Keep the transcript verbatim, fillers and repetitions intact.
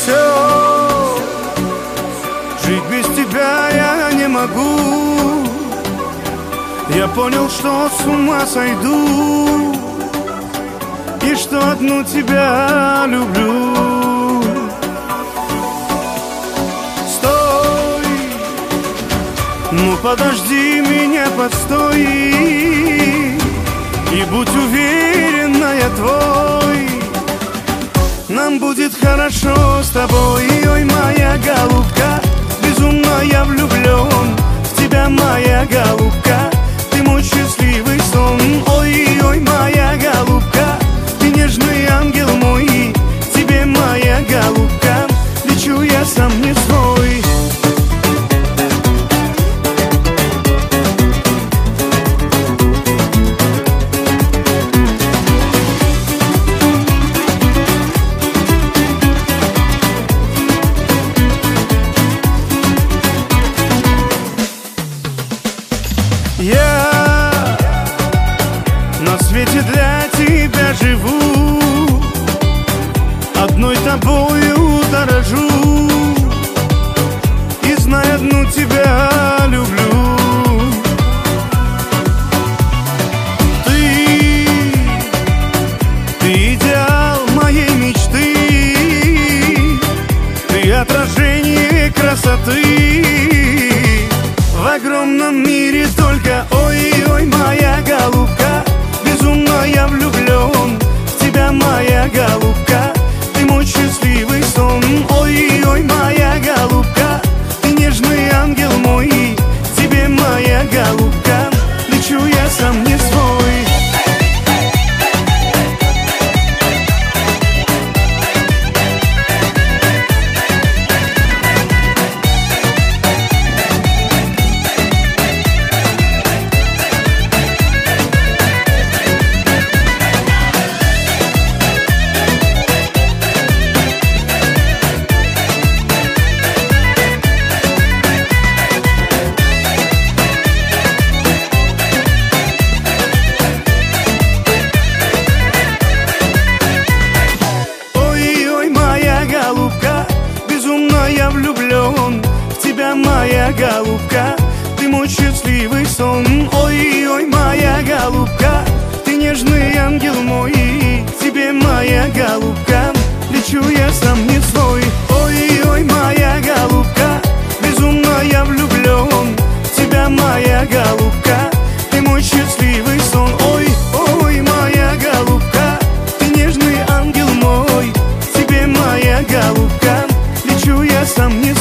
все. Жить без тебя я не могу. Я понял, что с ума сойду, и что одну тебя люблю. Стой, ну подожди меня, постой, и будь уверена, я твой. Нам будет хорошо с тобой. Ой, моя голубка, безумно я влюблен в тебя, моя голубка. Ты мой счастливый сон. Ой, ой, моя голубка, ты нежный ангел мой. Тебе, моя голубка, лечу я сам не свой. Я на свете для тебя живу, одной тобою дорожу, и знай, одну тебя люблю. Ты, ты идеал моей мечты, ты отражение красоты. В огромном мире только, ой, ой, моя голубка, безумно я влюблен в тебя, моя голубка. Ты мой счастливый сон. Ой, ой, моя голубка, ты нежный ангел мой. Тебе, моя голубка, лечу я сам не свой. Я влюблен в тебя, моя голубка, ты мой счастливый сон. Ой, ой, моя голубка, ты нежный ангел мой. Тебе, моя голубка, лечу я сам не свой. Ой, ой, моя голубка, безумно я влюблен в тебя, моя голубка, ты мой счастливый сон. Ой, ой, моя голубка, ты нежный ангел мой. Тебе, моя голубка, лечу я сам не